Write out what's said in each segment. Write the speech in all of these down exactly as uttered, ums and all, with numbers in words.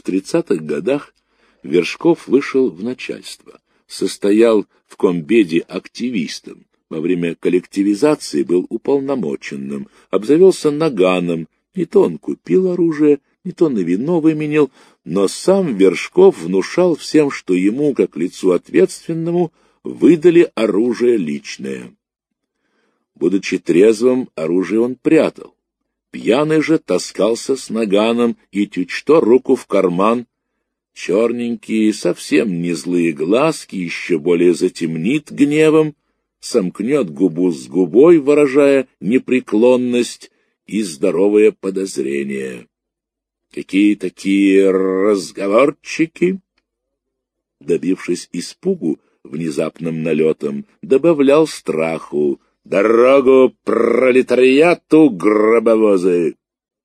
В тридцатых годах Вершков вышел в начальство, состоял в комбеде активистом, во время коллективизации был уполномоченным, обзавелся наганом, не то он купил оружие, не то на вино выменил, но сам Вершков внушал всем, что ему, как лицу ответственному, выдали оружие личное. Будучи трезвым, оружие он прятал. Пьяный же таскался с наганом и чуть что руку в карман. Черненькие, совсем не злые глазки еще более затемнит гневом, сомкнет губу с губой, выражая непреклонность и здоровое подозрение. Какие такие разговорчики! Добившись испугу внезапным налетом, добавлял страху: «Дорогу пролетариату, гробовозы!»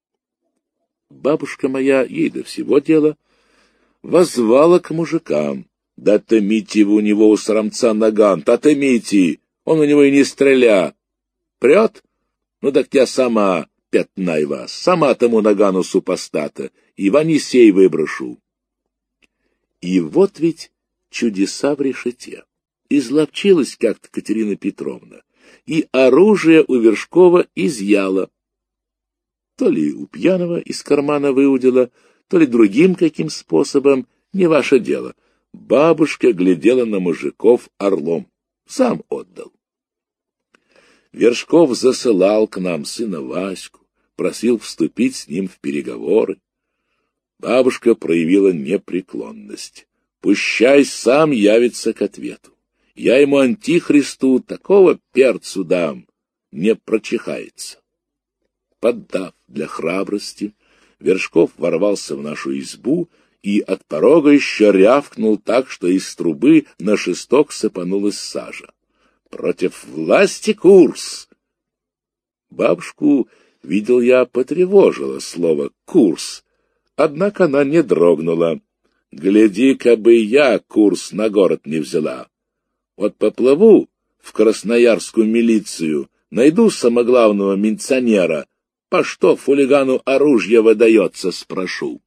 Бабушка моя, ей до всего дела, воззвала к мужикам: «Да отымите у него у срамца наган, отымите, он у него и не стреля. Прет? Ну так я сама пятнай вас, сама тому нагану супостата, и Ванисей выброшу». И вот ведь чудеса в решете. Изловчилась как-то Катерина Петровна, и оружие у Вершкова изъяла. То ли у пьяного из кармана выудила, то ли другим каким способом, не ваше дело. Бабушка глядела на мужиков орлом, сам отдал. Вершков засылал к нам сына Ваську, просил вступить с ним в переговоры. Бабушка проявила непреклонность. Пущай сам явится к ответу. Я ему, антихристу, такого перцу дам, не прочихается. Поддав для храбрости, Вершков ворвался в нашу избу и от порога еще рявкнул так, что из трубы на шесток сыпанулась сажа. «Против власти курс!» Бабушку, видел я, потревожило слово «курс», однако она не дрогнула. «Гляди-ка бы я курс на город не взяла. Вот поплыву в красноярскую милицию, найду самоглавного милиционера, по что фулигану оружие выдается, спрошу».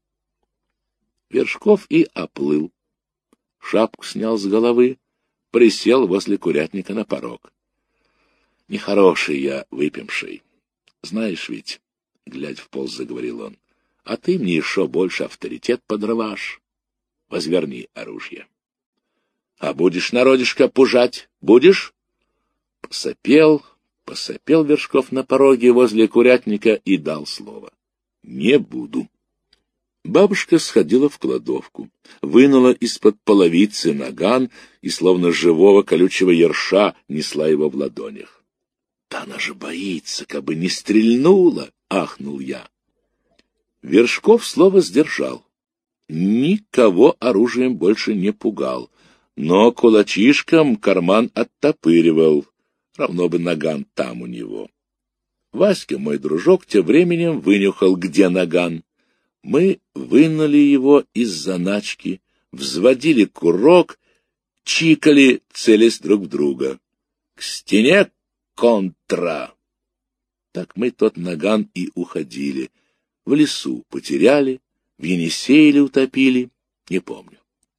Вершков и оплыл. Шапку снял с головы, присел возле курятника на порог. «Нехороший я выпивший. Знаешь ведь, — глядя в пол, заговорил он, — а ты мне еще больше авторитет подрываешь. Возверни оружие. А будешь, народишко, пужать? Будешь?» Посопел, посопел Вершков на пороге возле курятника и дал слово: «Не буду». Бабушка сходила в кладовку, вынула из-под половицы наган и, словно живого колючего ерша, несла его в ладонях. «Да она же боится, кабы не стрельнула!» — ахнул я. Вершков слово сдержал. Никого оружием больше не пугал, но кулачишком карман оттопыривал, равно бы наган там у него. Васька, мой дружок, тем временем вынюхал, где наган. Мы вынули его из заначки, взводили курок, чикали, целясь друг в друга. «К стене контра!» Так мы тот наган и уходили. В лесу потеряли, в Енисейле утопили, не помню.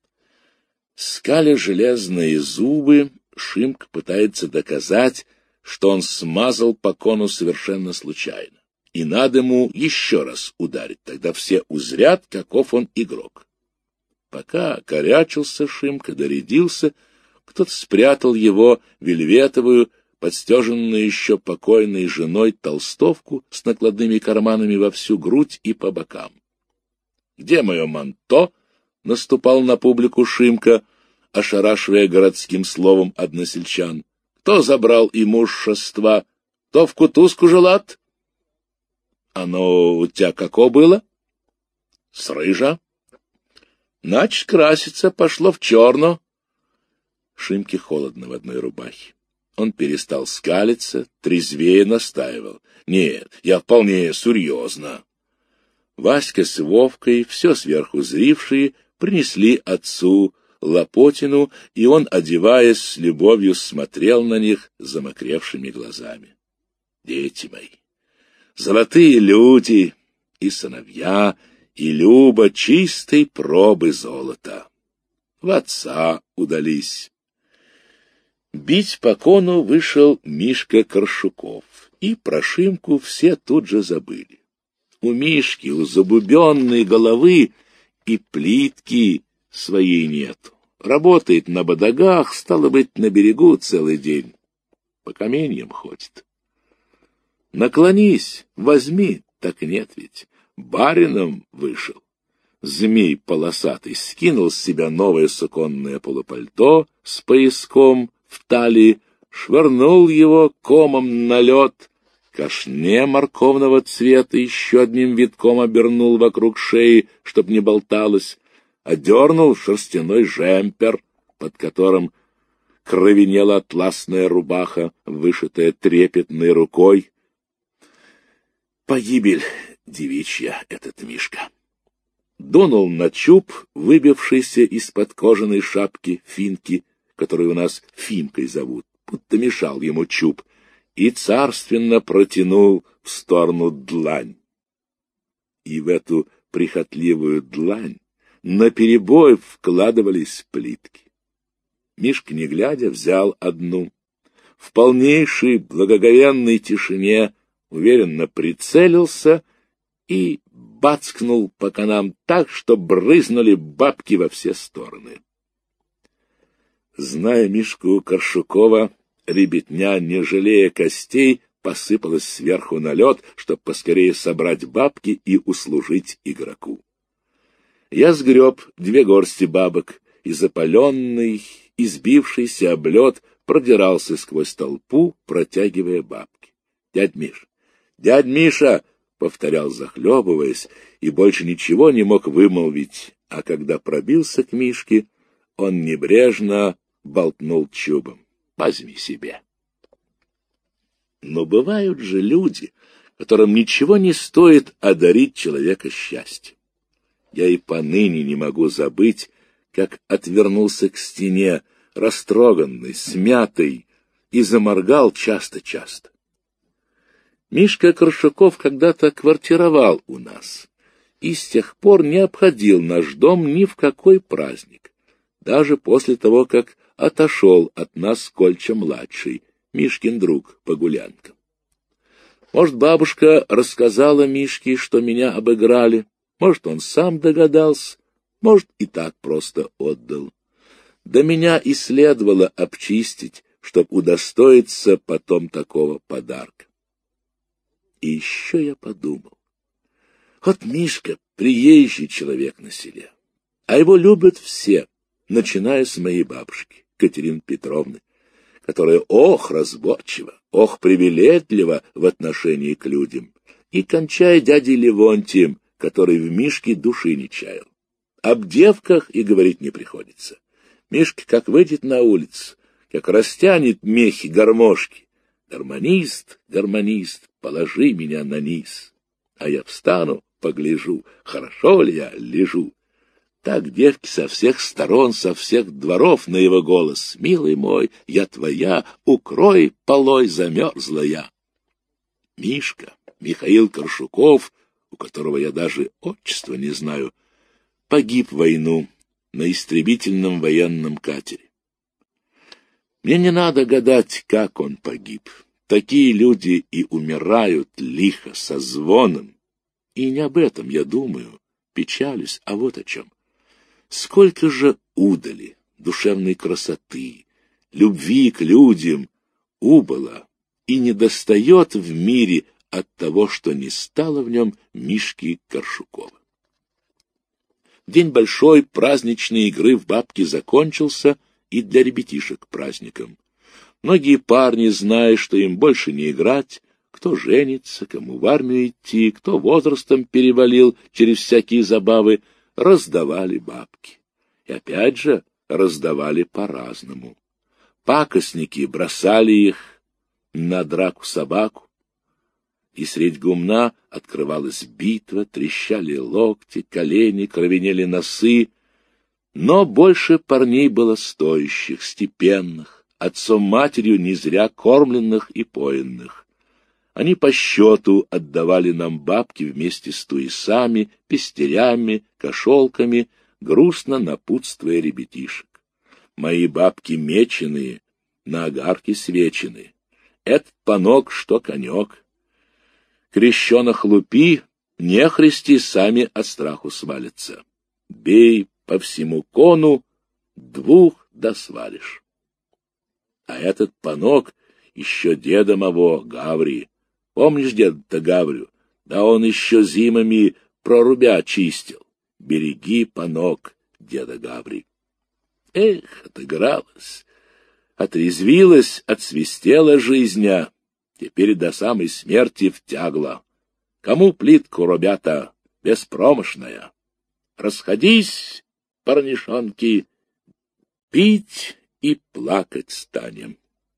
Скаля железные зубы, Шимк пытается доказать, что он смазал по кону совершенно случайно. И надо ему еще раз ударить, тогда все узрят, каков он игрок. Пока корячился Шимка, дорядился, кто-то спрятал его вельветовую, подстеженную еще покойной женой толстовку с накладными карманами во всю грудь и по бокам. «Где мое манто?» — наступал на публику Шимка, ошарашивая городским словом односельчан. «Кто забрал имущество? Кто в кутузку желат?» «Оно у тебя како было?» «С рыжа». «Значит, краситься пошло в черно». Шимке холодно в одной рубахе. Он перестал скалиться, трезвее настаивал. «Нет, я вполне серьезно». Васька с Вовкой, все сверху зрившие, принесли отцу Лопотину, и он, одеваясь с любовью, смотрел на них замокревшими глазами. «Дети мои, золотые люди, и сыновья, и Люба чистой пробы золота. В отца удались. Бить по кону вышел Мишка Коршуков, и про Шимку все тут же забыли. У Мишки, у забубенной головы и плитки своей нету. Работает на бодогах, стало быть, на берегу целый день. По каменьям ходит. Наклонись, возьми, так нет ведь. Барином вышел. Змей полосатый скинул с себя новое суконное полупальто с пояском в талии, швырнул его комом на лед, кашне морковного цвета еще одним витком обернул вокруг шеи, чтоб не болталось, одернул шерстяной жемпер, под которым кровенела атласная рубаха, вышитая трепетной рукой. Погибель девичья этот Мишка. Дунул на чуб, выбившийся из-под кожаной шапки финки, которую у нас Фимкой зовут, будто мешал ему чуб, и царственно протянул в сторону длань. И в эту прихотливую длань наперебой вкладывались плитки. Мишка, не глядя, взял одну. В полнейшей благоговенной тишине уверенно прицелился и бацкнул по конам так, что брызнули бабки во все стороны. Зная Мишку Коршукова, ребятня, не жалея костей, посыпалась сверху на лед, чтоб поскорее собрать бабки и услужить игроку. Я сгреб две горсти бабок, и запаленный, избившийся об лед продирался сквозь толпу, протягивая бабки. — Дядь Миш! Дядь Миша! — повторял, захлебываясь, и больше ничего не мог вымолвить, а когда пробился к Мишке, он небрежно болтнул чубом. — Возьми себе. Но бывают же люди, которым ничего не стоит одарить человека счастьем. Я и поныне не могу забыть, как отвернулся к стене, растроганный, смятый, и заморгал часто-часто. Мишка Коршуков когда-то квартировал у нас и с тех пор не обходил наш дом ни в какой праздник, даже после того, как отошел от нас Кольча-младший, Мишкин друг по гулянкам. Может, бабушка рассказала Мишке, что меня обыграли, может, он сам догадался, может, и так просто отдал. Да меня и следовало обчистить, чтоб удостоиться потом такого подарка. И еще я подумал, вот Мишка — приезжий человек на селе, а его любят все, начиная с моей бабушки, Катерины Петровны, которая ох разборчива, ох привередлива в отношении к людям, и кончая дядей Левонтием, который в Мишке души не чаял. Об девках и говорить не приходится. Мишка как выйдет на улицу, как растянет мехи гармошки. Гармонист, гармонист, положи меня на низ. А я встану, погляжу, хорошо ли я лежу. Так девки со всех сторон, со всех дворов на его голос: «Милый мой, я твоя, укрой полой замерзла я». Мишка, Михаил Коршуков, у которого я даже отчества не знаю, погиб в войну на истребительном военном катере. Мне не надо гадать, как он погиб. Такие люди и умирают лихо, со звоном. И не об этом я думаю, печалюсь, а вот о чем. Сколько же удали, душевной красоты, любви к людям убыло и недостает в мире от того, что не стало в нем Мишки Коршукова. День большой праздничной игры в бабки закончился, и для ребятишек праздником. Многие парни, зная, что им больше не играть, кто женится, кому в армию идти, кто возрастом перевалил через всякие забавы, раздавали бабки. И опять же раздавали по-разному. Пакостники бросали их на драку-собаку, и средь гумна открывалась битва, трещали локти, колени, кровенели носы. Но больше парней было стоящих, степенных, отцом-матерью не зря кормленных и поенных. Они по счету отдавали нам бабки вместе с туесами, пестерями, кошелками, грустно напутствуя ребятишек. Мои бабки меченые, на огарке свечены. Этот панок, что конек. Крещеных лупи, нехристи сами от страху свалятся. Бей по всему кону, двух да свалишь. А этот панок еще деда моего Гаври. Помнишь деда-то Гаврю? Да он еще зимами прорубя чистил. Береги, панок, деда Гаври. Эх, отыгралась, отрезвилась, отсвистела жизнь, теперь до самой смерти втягла. Кому плитку, ребята, беспромощная? Расходись, парнишонки, пить и плакать станем.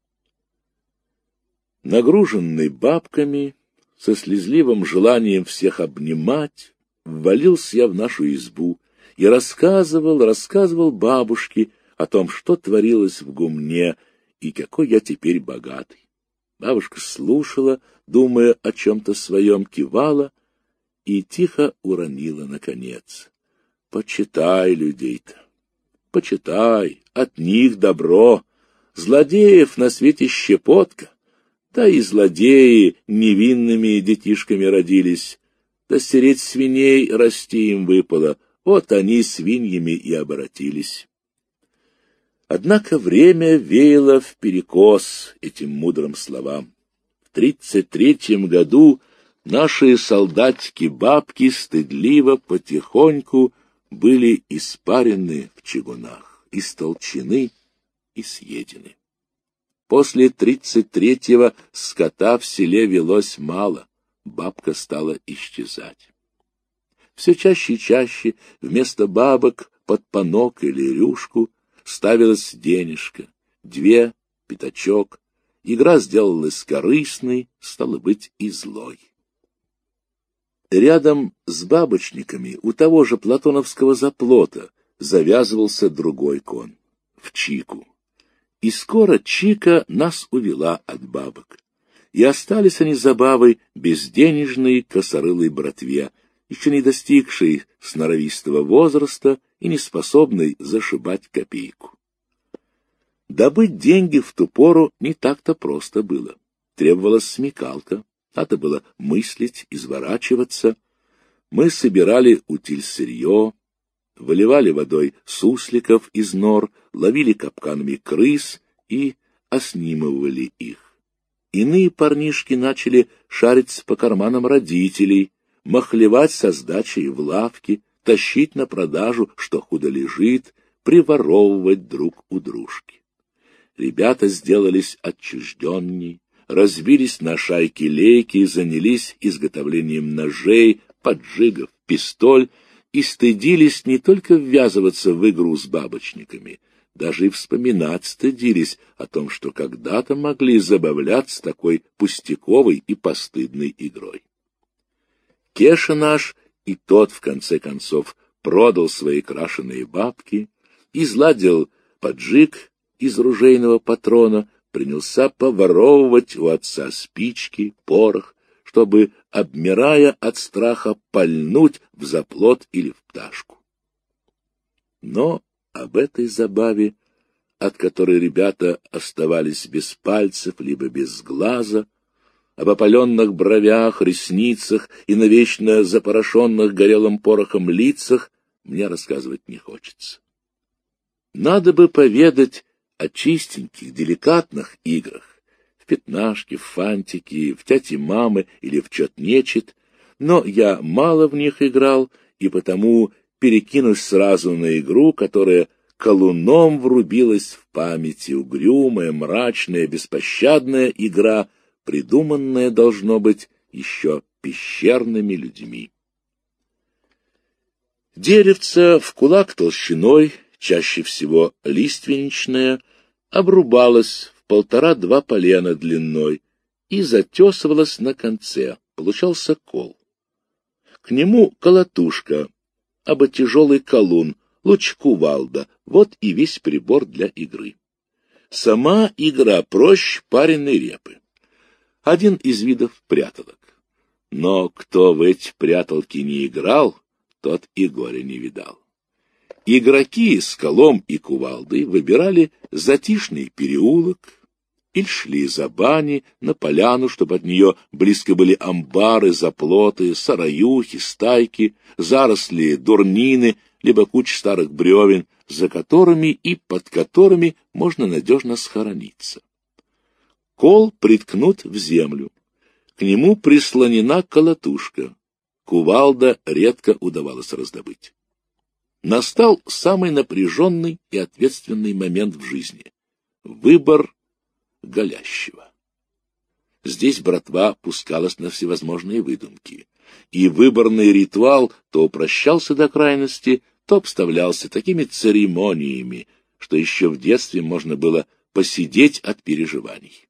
Нагруженный бабками, со слезливым желанием всех обнимать, ввалился я в нашу избу и рассказывал, рассказывал бабушке о том, что творилось в гумне и какой я теперь богатый. Бабушка слушала, думая о чем-то своем, кивала и тихо уронила наконец: «Почитай людей-то, почитай, от них добро, злодеев на свете щепотка, да и злодеи невинными детишками родились, да стереть свиней расти им выпало, вот они свиньями и обратились». Однако время веяло вперекос этим мудрым словам. В тридцать третьем году наши солдатики-бабки стыдливо потихоньку были испарены в чугунах, истолчены и съедены. После тридцать третьего скота в селе велось мало, бабка стала исчезать. Все чаще и чаще вместо бабок под панок или рюшку ставилась денежка, две, пятачок. Игра сделалась корыстной, стало быть, и злой. Рядом с бабочниками у того же платоновского заплота завязывался другой кон — в чику. И скоро чика нас увела от бабок. И остались они забавой безденежной косорылой братве, еще не достигшей сноровистого возраста и не способной зашибать копейку. Добыть деньги в ту пору не так-то просто было. Требовалась смекалка, надо было мыслить, изворачиваться. Мы собирали утиль-сырье, выливали водой сусликов из нор, ловили капканами крыс и оснимывали их. Иные парнишки начали шариться по карманам родителей, махлевать со сдачей в лавке, тащить на продажу, что худо лежит, приворовывать друг у дружки. Ребята сделались отчужденней, разбились на шайки-лейки, занялись изготовлением ножей, поджигов, пистоль и стыдились не только ввязываться в игру с бабочниками, даже и вспоминать стыдились о том, что когда-то могли забавляться такой пустяковой и постыдной игрой. Кеша наш и тот, в конце концов, продал свои крашеные бабки, изладил поджиг из ружейного патрона, принялся поворовывать у отца спички, порох, чтобы, обмирая от страха, пальнуть в заплот или в пташку. Но об этой забаве, от которой ребята оставались без пальцев либо без глаза, об опаленных бровях, ресницах и навечно запорошенных горелым порохом лицах мне рассказывать не хочется. Надо бы поведать о чистеньких, деликатных играх, в пятнашки, в фантики, в тяти-мамы или в чет-нечет, но я мало в них играл, и потому перекинусь сразу на игру, которая колуном врубилась в памяти, угрюмая, мрачная, беспощадная игра, придуманная, должно быть, еще пещерными людьми. Деревце в кулак толщиной, чаще всего лиственничное, обрубалось в полтора-два полена длиной и затесывалось на конце, получался кол. К нему колотушка, абы тяжелый колун, луч кувалда, вот и весь прибор для игры. Сама игра проще пареной репы. один из видов пряталок. Но кто в эти пряталки не играл, тот и горя не видал. Игроки с колом и кувалдой выбирали затишный переулок или шли за бани на поляну, чтобы от нее близко были амбары, заплоты, сараюхи, стайки, заросли, дурнины, либо куча старых бревен, за которыми и под которыми можно надежно схорониться. Кол приткнут в землю. К нему прислонена колотушка. Кувалда редко удавалось раздобыть. Настал самый напряженный и ответственный момент в жизни — выбор голящего. Здесь братва пускалась на всевозможные выдумки, и выборный ритуал то упрощался до крайности, то обставлялся такими церемониями, что еще в детстве можно было посидеть от переживаний.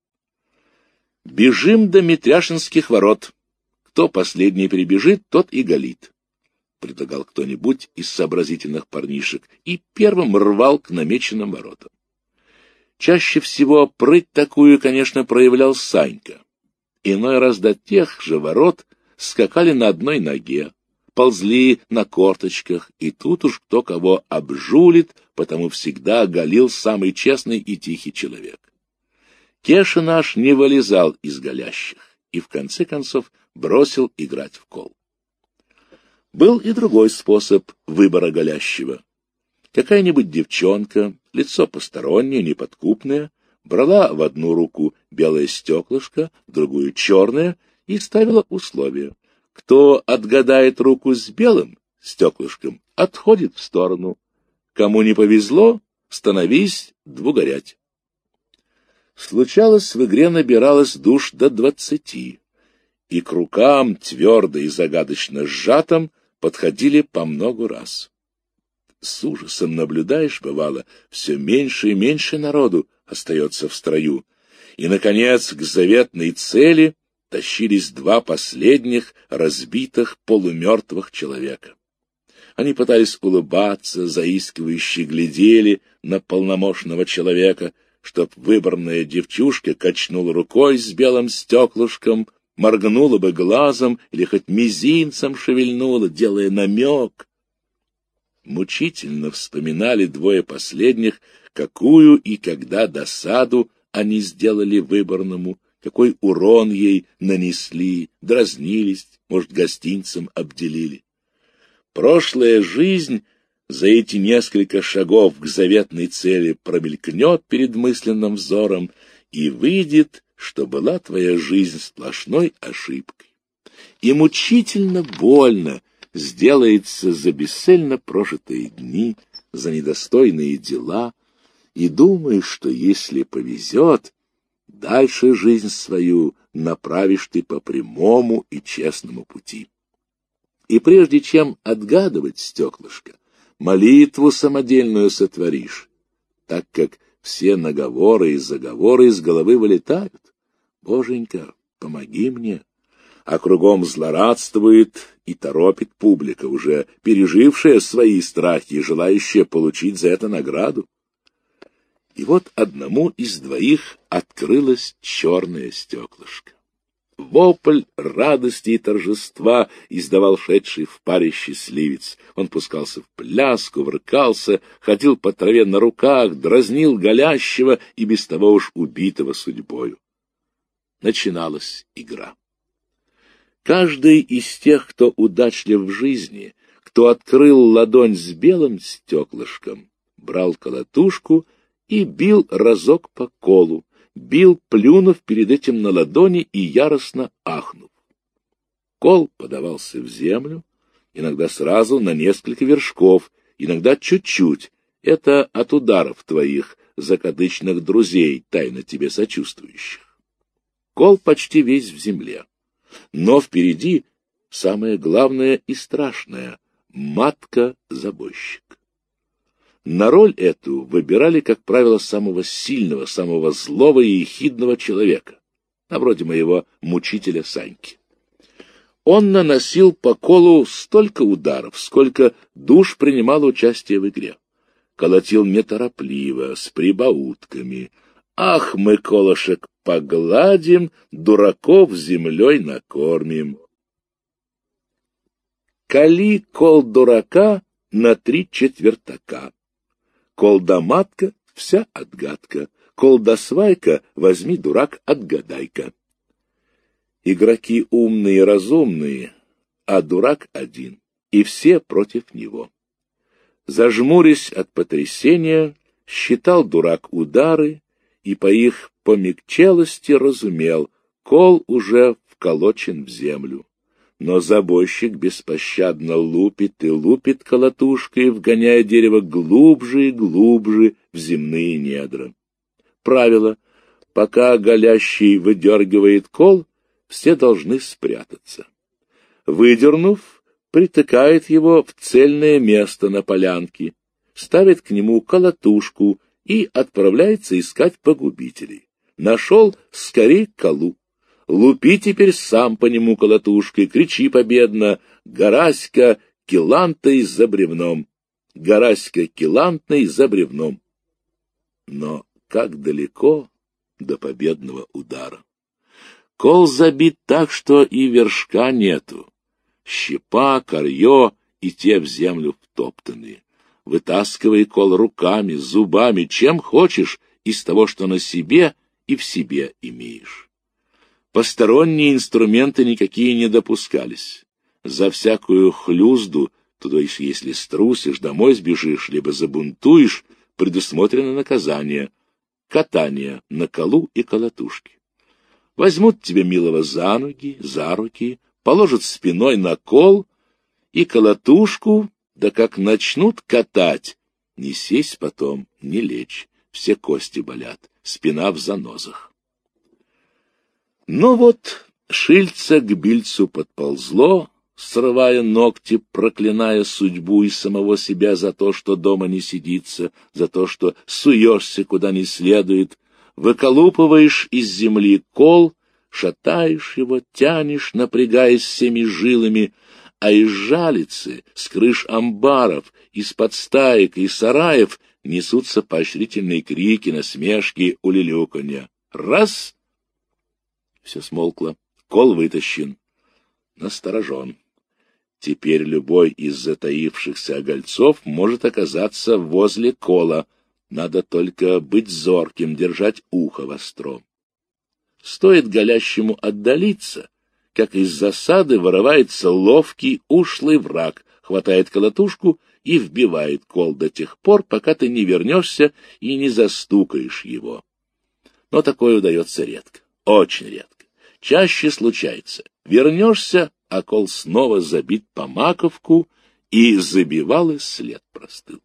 «Бежим до Митряшинских ворот. Кто последний прибежит, тот и голит», — предлагал кто-нибудь из сообразительных парнишек и первым рвал к намеченным воротам. Чаще всего прыть такую, конечно, проявлял Санька. Иной раз до тех же ворот скакали на одной ноге, ползли на корточках, и тут уж кто кого обжулит, потому всегда голил самый честный и тихий человек. Кеша наш не вылезал из голящих и, в конце концов, бросил играть в кол. Был и другой способ выбора голящего. Какая-нибудь девчонка, лицо постороннее, неподкупное, брала в одну руку белое стеклышко, в другую черное, и ставила условие. Кто отгадает руку с белым стеклышком, отходит в сторону. Кому не повезло, становись двугорять. Случалось, в игре набиралось душ до двадцати, и к рукам, твердо и загадочно сжатым, подходили по много раз. С ужасом наблюдаешь, бывало, все меньше и меньше народу остается в строю, и, наконец, к заветной цели тащились два последних разбитых полумертвых человека. Они пытались улыбаться, заискивающе глядели на полномочного человека, чтоб выборная девчушка качнула рукой с белым стеклышком, моргнула бы глазом или хоть мизинцем шевельнула, делая намек. Мучительно вспоминали двое последних, какую и когда досаду они сделали выборному, какой урон ей нанесли, дразнились, может, гостинцем обделили. Прошлая жизнь за эти несколько шагов к заветной цели промелькнет перед мысленным взором, и выйдет, что была твоя жизнь сплошной ошибкой. И мучительно больно сделается за бесцельно прожитые дни, за недостойные дела, и думаешь, что если повезет, дальше жизнь свою направишь ты по прямому и честному пути. И прежде чем отгадывать стеклышко, молитву самодельную сотворишь, так как все наговоры и заговоры из головы вылетают. Боженька, помоги мне. А кругом злорадствует и торопит публика, уже пережившая свои страхи и желающая получить за это награду. И вот одному из двоих открылось черное стеклышко. Вопль радости и торжества издавал шедший в паре счастливец. Он пускался в пляску, врыкался, ходил по траве на руках, дразнил голящего и без того уж убитого судьбою. Начиналась игра. Каждый из тех, кто удачлив в жизни, кто открыл ладонь с белым стеклышком, брал колотушку и бил разок по колу, бил, плюнув перед этим на ладони и яростно ахнув. Кол подавался в землю, иногда сразу на несколько вершков, иногда чуть-чуть. Это от ударов твоих закадычных друзей, тайно тебе сочувствующих. Кол почти весь в земле. Но впереди самое главное и страшное — матка-забойщик. На роль эту выбирали, как правило, самого сильного, самого злого и ехидного человека, на вроде моего мучителя Саньки. Он наносил по колу столько ударов, сколько душ принимало участие в игре. Колотил неторопливо, с прибаутками, Ах, мы колышек погладим, дураков землей накормим. Кали кол дурака на три четвертака. Кол да матка, вся отгадка. Кол да свайка, возьми, дурак, отгадай-ка. Игроки умные и разумные, а дурак один, и все против него. Зажмурясь от потрясения, считал дурак удары, и по их помягчелости разумел, кол уже вколочен в землю. Но забойщик беспощадно лупит и лупит колотушкой, вгоняя дерево глубже и глубже в земные недра. Правило: пока голящий выдергивает кол, все должны спрятаться. Выдернув, притыкает его в цельное место на полянке, ставит к нему колотушку и отправляется искать погубителей. Нашел — скорей к колу. Лупи теперь сам по нему колотушкой, кричи победно: «Гораська килантой за бревном! Гораська килантной за бревном!» Но как далеко до победного удара! Кол забит так, что и вершка нету. Щепа, корье и те в землю втоптанные. Вытаскивай кол руками, зубами, чем хочешь из того, что на себе и в себе имеешь. Посторонние инструменты никакие не допускались. За всякую хлюзду, то есть если струсишь, домой сбежишь, либо забунтуешь, предусмотрено наказание — катание на колу и колотушке. Возьмут тебя, милого, за ноги, за руки, положат спиной на кол и колотушку, да как начнут катать, не сесть потом, не лечь, все кости болят, спина в занозах. Но вот шильца к бильцу подползло, срывая ногти, проклиная судьбу и самого себя за то, что дома не сидится, за то, что суешься куда не следует, выколупываешь из земли кол, шатаешь его, тянешь, напрягаясь всеми жилами, а из жалицы, с крыш амбаров, из-под стаек и сараев несутся поощрительные крики, насмешки, улюлюканья. Раз! Все смолкло. Кол вытащен. Насторожен. Теперь любой из затаившихся огольцов может оказаться возле кола. Надо только быть зорким, держать ухо востро. Стоит голящему отдалиться, как из засады вырывается ловкий, ушлый враг, хватает колотушку и вбивает кол до тех пор, пока ты не вернешься и не застукаешь его. Но такое удается редко, очень редко. Чаще случается: вернешься, а кол снова забит по маковку, и забивалый след простыл.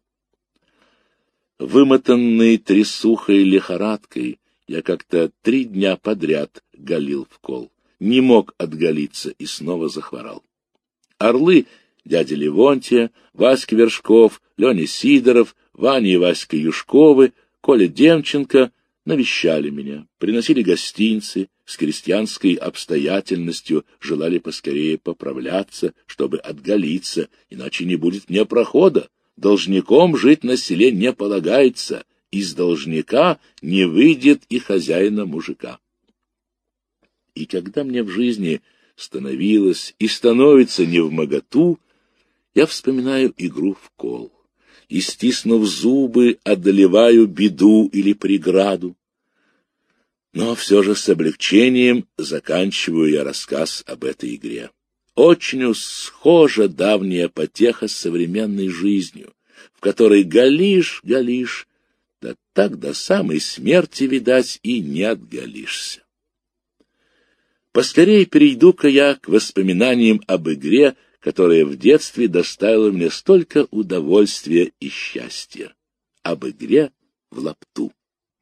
Вымотанный трясухой лихорадкой, я как-то три дня подряд галил в кол. Не мог отгалиться и снова захворал. Орлы дядя Левонтия, Васька Вершков, Леня Сидоров, Ваня и Васька Юшковы, Коля Демченко навещали меня, приносили гостинцы, с крестьянской обстоятельностью желали поскорее поправляться, чтобы отгалиться, иначе не будет мне прохода. Должником жить на селе не полагается, из должника не выйдет и хозяина мужика. И когда мне в жизни становилось и становится невмоготу, я вспоминаю игру в кол и, стиснув зубы, одолеваю беду или преграду. Но все же с облегчением заканчиваю я рассказ об этой игре. Очень уж схожа давняя потеха с современной жизнью, в которой галишь, галишь, да так до самой смерти, видать, и не отгалишься. Поскорее перейду-ка я к воспоминаниям об игре, которая в детстве доставила мне столько удовольствия и счастья. Об игре в лапту.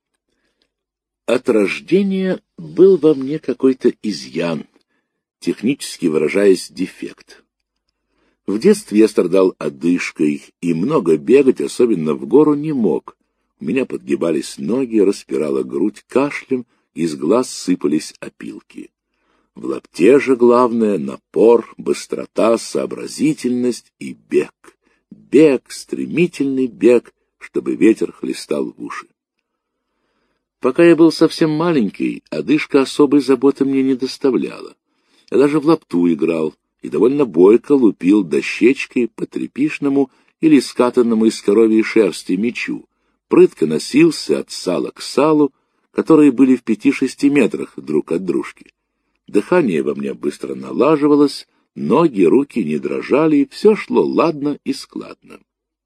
От рождения был во мне какой-то изъян, технически выражаясь, дефект. В детстве я страдал одышкой и много бегать, особенно в гору, не мог. У меня подгибались ноги, распирала грудь кашлем, из глаз сыпались опилки. В лапте же главное — напор, быстрота, сообразительность и бег. Бег, стремительный бег, чтобы ветер хлестал в уши. Пока я был совсем маленький, одышка особой заботы мне не доставляла. Я даже в лапту играл и довольно бойко лупил дощечкой по тряпишному или скатанному из коровьей шерсти мячу, прытко носился от сала к салу, которые были в пяти-шести метрах друг от дружки. Дыхание во мне быстро налаживалось, ноги, руки не дрожали, и все шло ладно и складно.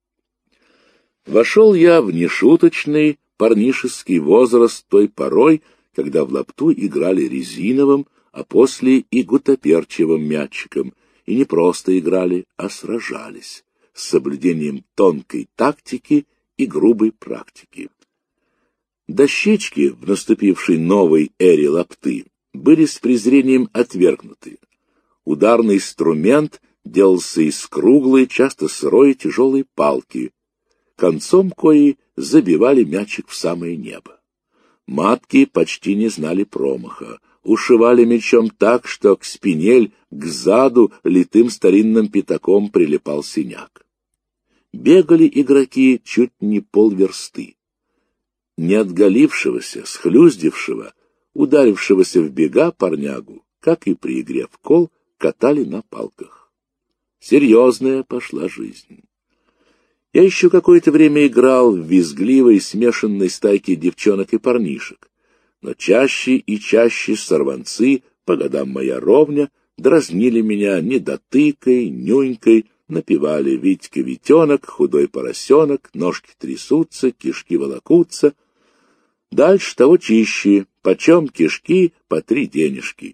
Вошел я в нешуточный парнишеский возраст той порой, когда в лапту играли резиновым, а после и гутоперчивым мячиком, и не просто играли, а сражались, с соблюдением тонкой тактики и грубой практики. Дощечки в наступившей новой эре лапты были с презрением отвергнуты. Ударный инструмент делался из круглой, часто сырой тяжелой палки, концом коей забивали мячик в самое небо. Матки почти не знали промаха, ушивали мячом так, что к спине, к заду литым старинным пятаком прилипал синяк. Бегали игроки чуть не полверсты. Не отголившегося, схлюздившего, ударившегося в бега парнягу, как и при игре в кол, катали на палках. Серьезная пошла жизнь. Я еще какое-то время играл в визгливой смешанной стайке девчонок и парнишек, но чаще и чаще сорванцы, по годам моя ровня, дразнили меня недотыкой, нюнькой, напевали «Витька-витенок», «Худой поросенок», «Ножки трясутся», «Кишки волокутся». Дальше того чище, почем кишки, по три денежки.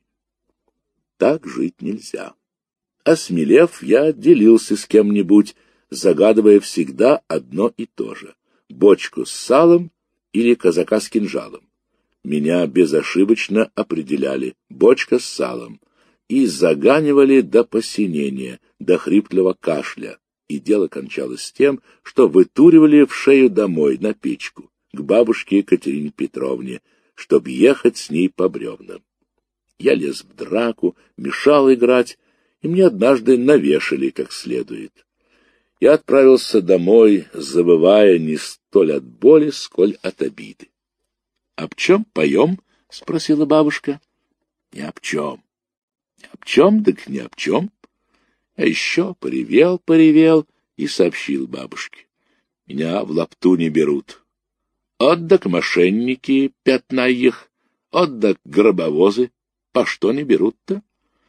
Так жить нельзя. Осмелев, я делился с кем-нибудь, загадывая всегда одно и то же — бочку с салом или казака с кинжалом. Меня безошибочно определяли бочка с салом и заганивали до посинения, до хриплого кашля, и дело кончалось тем, что вытуривали в шею домой на печку, к бабушке Екатерине Петровне, чтоб ехать с ней по бревнам. Я лез в драку, мешал играть, и мне однажды навешали как следует. Я отправился домой, забывая не столь от боли, сколь от обиды. — Об чем поем? — спросила бабушка. — Не об чем. — Не об чем, так не об чем. Я еще поревел-поревел и сообщил бабушке. Меня в лапту не берут. Отдак мошенники, пятна их, отдак гробовозы. По что не берут-то?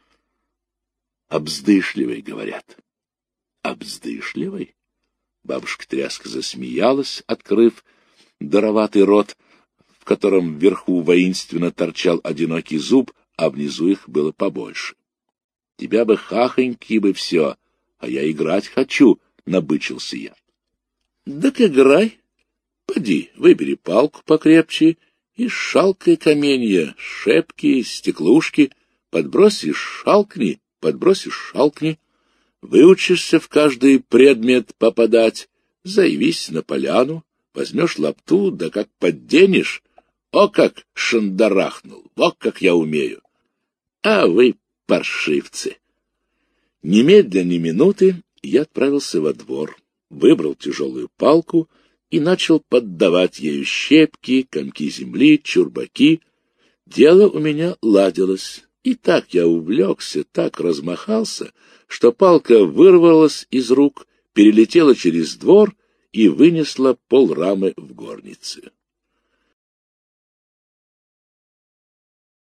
Обздышливый, говорят. Обздышливый? Бабушка тряска засмеялась, открыв дароватый рот, в котором вверху воинственно торчал одинокий зуб, а внизу их было побольше. Тебя бы хахоньки бы все, а я играть хочу, — набычился я. — Так играй. Поди, выбери палку покрепче и шалкой каменья, шепки, стеклушки, подбросишь — шалкни, подбросишь — шалкни. Выучишься в каждый предмет попадать, заявись на поляну, возьмешь лапту, да как подденешь, о, как шандарахнул, о, как я умею. А вы паршивцы! Немедля ни минуты я отправился во двор, выбрал тяжелую палку и начал поддавать ею щепки, комки земли, чурбаки. Дело у меня ладилось, и так я увлекся, так размахался, что палка вырвалась из рук, перелетела через двор и вынесла полрамы в горнице.